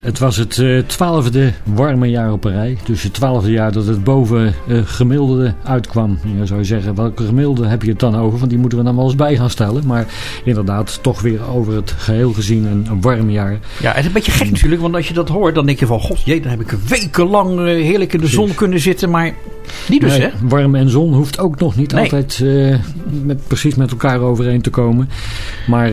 Het was het 12e warme jaar op een rij. Dus het 12e jaar dat het boven gemiddelde uitkwam. Ja, zou je zeggen, welke gemiddelde heb je het dan over? Want die moeten we dan wel eens bij gaan stellen. Maar inderdaad, toch weer over het geheel gezien een warm jaar. Ja, het is een beetje gek natuurlijk. Want als je dat hoort, dan denk je van... God, jee, dan heb ik wekenlang heerlijk in de zon kunnen zitten. Maar niet dus, hè? Warm en zon hoeft ook nog niet altijd precies met elkaar overeen te komen. Maar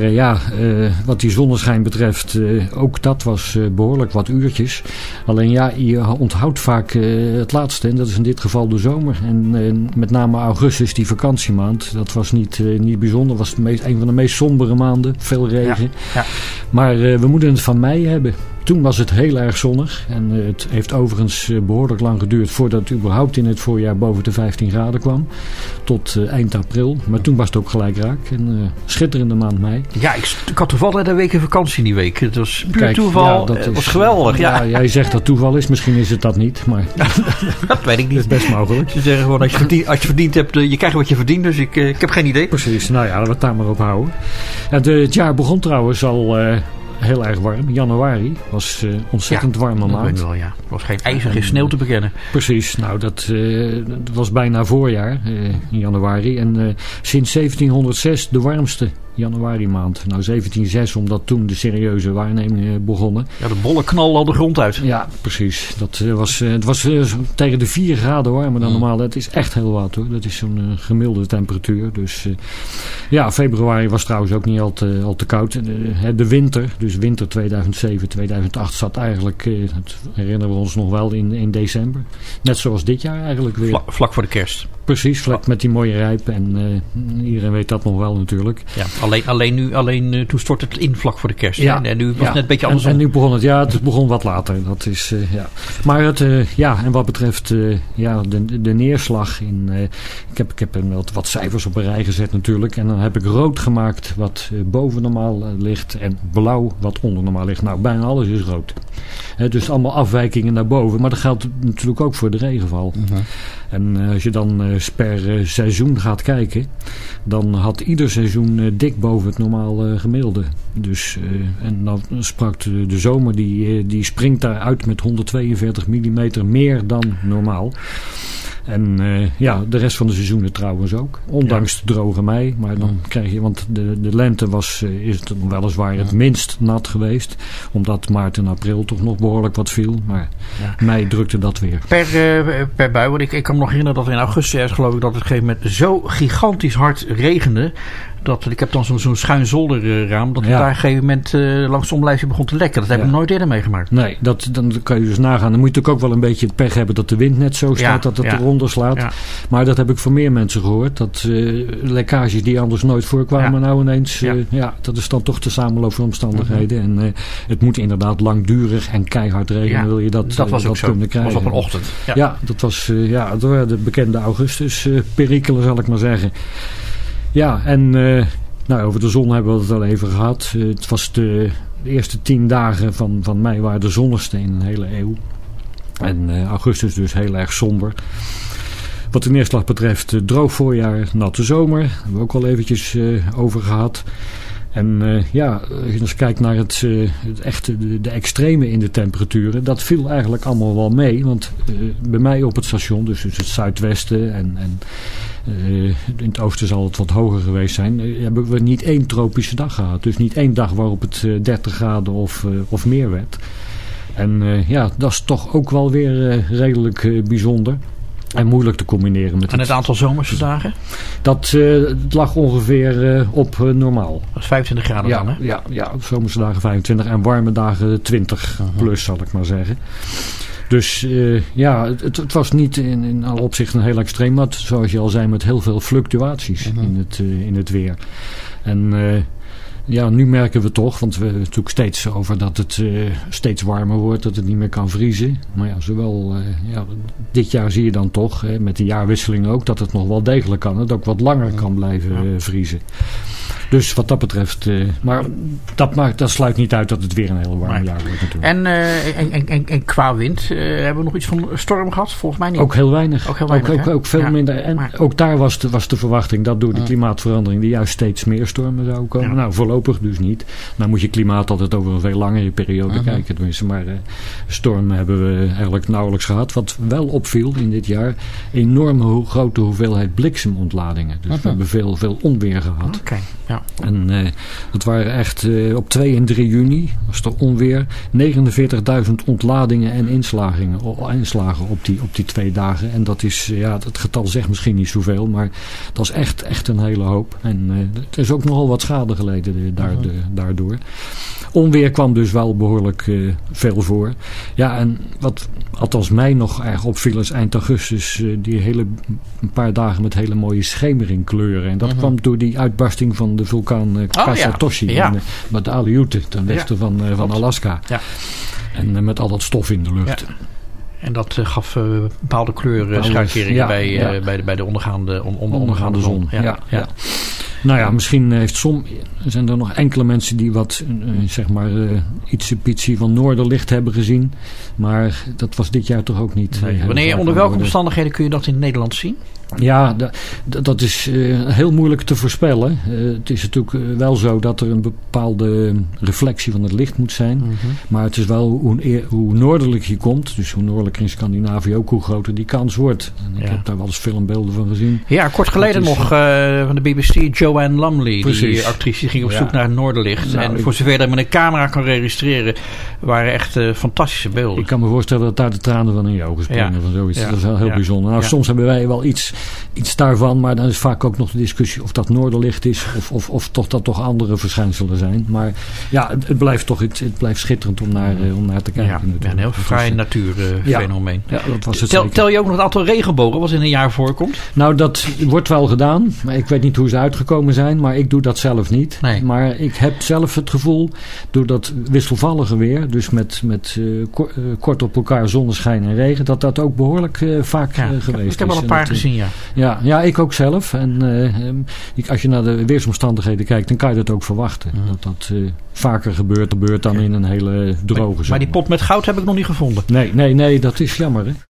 wat die zonneschijn betreft, ook dat was behoorlijk wat uurtjes. Alleen ja, je onthoudt vaak het laatste. En dat is in dit geval de zomer. En met name augustus, die vakantiemaand. Dat was niet bijzonder. Dat was een van de meest sombere maanden. Veel regen. Ja. Maar we moeten het van mei hebben. Toen was het heel erg zonnig. En het heeft overigens behoorlijk lang geduurd voordat het überhaupt in het voorjaar boven de 15 graden kwam. Tot eind april. Maar toen was het ook gelijk raak. En schitterende maand mei. Ja, ik had toevallig een week in vakantie die week. Het was puur toeval. Het was geweldig. Ja, jij zegt dat toeval is. Misschien is het dat niet. Maar dat weet ik niet. Dat is best mogelijk. Ze zeggen gewoon, als je verdiend hebt, je krijgt wat je verdient. Dus ik heb geen idee. Precies. Nou ja, laten we het daar maar op houden. Het jaar begon trouwens al... heel erg warm. Januari was ontzettend warme maand. Weet wel, ja. Het was geen ijzer, geen sneeuw te bekennen. Precies. Nou, dat was bijna voorjaar in januari. En sinds 1706 de warmste januari maand. Nou, 1706 omdat toen de serieuze waarnemingen begonnen. Ja, de bollen knallen al de grond uit. Ja, precies. Het was tegen de 4 graden warmer dan normaal. Het is echt heel wat hoor. Dat is zo'n gemiddelde temperatuur. Dus februari was trouwens ook niet al te koud. De winter, dus winter 2007, 2008 zat eigenlijk, dat herinneren we ons nog wel, in december. Net zoals dit jaar eigenlijk weer. Vlak voor de kerst. Precies, vlak met die mooie rijp. En iedereen weet dat nog wel natuurlijk. Ja, alleen toen stort het in vlak voor de kerst. Ja, en nu was het net een beetje andersom. En nu begon het begon wat later. Dat is, Maar en wat betreft de neerslag. Ik heb wat cijfers op een rij gezet natuurlijk. En dan heb ik rood gemaakt wat boven normaal ligt. En blauw wat onder normaal ligt. Nou, bijna alles is rood. Dus allemaal afwijkingen naar boven. Maar dat geldt natuurlijk ook voor de regenval. Uh-huh. En als je dan per seizoen gaat kijken, dan had ieder seizoen dik boven het normaal gemiddelde. Dus, en dan sprak de zomer, die springt daaruit met 142 mm meer dan normaal. En de rest van de seizoenen trouwens ook. Ondanks de droge mei. Maar dan krijg je, want de lente is het weliswaar het minst nat geweest. Omdat maart en april toch nog behoorlijk wat viel. Maar mei drukte dat weer. Per bui. Want ik kan me nog herinneren dat in augustus geloof ik dat het op een gegeven moment zo gigantisch hard regende. Ik heb dan zo'n schuin zolderraam. Dat het daar op een gegeven moment langs de omlijsting begon te lekken. Dat heb ik nooit eerder meegemaakt. Nee, dan kan je dus nagaan. Dan moet je natuurlijk ook wel een beetje het pech hebben dat de wind net zo staat dat het eronder slaat. Ja. Maar dat heb ik van meer mensen gehoord. Dat lekkages die anders nooit voorkwamen nou ineens. Dat is dan toch de samenloop van omstandigheden. En het moet inderdaad langdurig en keihard regenen. Wil je dat was ook zo. Kunnen krijgen. Dat was op een ochtend. Ja, dat was de bekende augustus perikelen zal ik maar zeggen. Ja, en over de zon hebben we het al even gehad. Het was de eerste 10 dagen van mei waren de zonnigste in een hele eeuw. En augustus dus heel erg somber. Wat de neerslag betreft, droog voorjaar, natte zomer. Daar hebben we ook al eventjes over gehad. En als je eens kijkt naar de extreme in de temperaturen, dat viel eigenlijk allemaal wel mee. Want bij mij op het station, dus het zuidwesten en in het oosten zal het wat hoger geweest zijn, hebben we niet 1 tropische dag gehad. Dus niet 1 dag waarop het 30 graden of meer werd. En dat is toch ook wel weer redelijk bijzonder. En moeilijk te combineren met het aantal zomerse dagen? Dat lag ongeveer op normaal. Dat is 25 graden dan, hè? Ja, zomerse dagen 25 en warme dagen 20 plus, zal ik maar zeggen. Dus het was niet in alle opzichten heel extreem, maar zoals je al zei, met heel veel fluctuaties in het weer. En nu merken we toch, want we hebben het natuurlijk steeds over dat het steeds warmer wordt, dat het niet meer kan vriezen. Maar dit jaar zie je dan toch, met de jaarwisseling ook, dat het nog wel degelijk kan. Het ook wat langer kan blijven vriezen. Dus wat dat betreft... maar dat sluit niet uit dat het weer een heel warm jaar wordt natuurlijk. En qua wind, hebben we nog iets van storm gehad? Volgens mij niet. Ook heel weinig. Ook veel minder. En maar ook daar was de verwachting dat door de klimaatverandering er juist steeds meer stormen zouden komen. Nou, voorlopig dus niet. Nou moet je klimaat altijd over een veel langere periode kijken. Tenminste, maar stormen hebben we eigenlijk nauwelijks gehad. Wat wel opviel in dit jaar, enorme grote hoeveelheid bliksemontladingen. Dus we hebben veel onweer gehad. Okay, ja. En dat waren echt op 2 en 3 juni was er onweer 49.000 ontladingen en inslagen op die 2 dagen. En dat is, het getal zegt misschien niet zoveel, maar dat is echt een hele hoop. En er is ook nogal wat schade geleden daardoor. Onweer kwam dus wel behoorlijk veel voor. Ja, en wat althans mij nog erg opviel is eind augustus een paar dagen met hele mooie schemeringkleuren. En dat kwam door die uitbarsting van de vulkaan Kasatoshi met de Aleute ten westen van Alaska. Ja. En met al dat stof in de lucht. Ja. En dat gaf bepaalde kleurschakeringen bij de ondergaande zon. Ja. Nou ja, misschien zijn er nog enkele mensen die wat ietsje van noorderlicht hebben gezien. Maar dat was dit jaar toch ook niet. Onder welke omstandigheden kun je dat in Nederland zien? Ja, dat is heel moeilijk te voorspellen. Het is natuurlijk wel zo dat er een bepaalde reflectie van het licht moet zijn. Maar het is wel hoe noordelijk je komt, dus hoe noordelijker in Scandinavië ook, hoe groter die kans wordt. En ik heb daar wel eens filmbeelden van gezien. Ja, kort geleden nog van de BBC, Joanne Lumley, die actrice, die ging op zoek naar het noorderlicht. Nou, en voor zover dat met een camera kan registreren, waren echt fantastische beelden. Ik kan me voorstellen dat daar de tranen van in je ogen springen van zoiets. Dat is wel heel bijzonder. Nou, soms hebben wij wel iets daarvan, maar dan is vaak ook nog de discussie of dat noorderlicht is of dat toch andere verschijnselen zijn. Maar ja, het blijft schitterend om naar te kijken. Ja, een heel fraai natuurfenomeen. Ja, dat was het tel je ook nog het aantal regenbogen wat in een jaar voorkomt? Nou, dat wordt wel gedaan, maar ik weet niet hoe ze uitgekomen zijn, maar ik doe dat zelf niet. Nee. Maar ik heb zelf het gevoel, door dat wisselvallige weer, dus met kort op elkaar zonneschijn en regen, dat ook behoorlijk vaak geweest is. Ik heb al een paar gezien, Ja, ik ook zelf. En als je naar de weersomstandigheden kijkt, dan kan je dat ook verwachten. Dat vaker gebeurt dan in een hele droge zomer. Maar die pot met goud heb ik nog niet gevonden. Nee, dat is jammer, hè.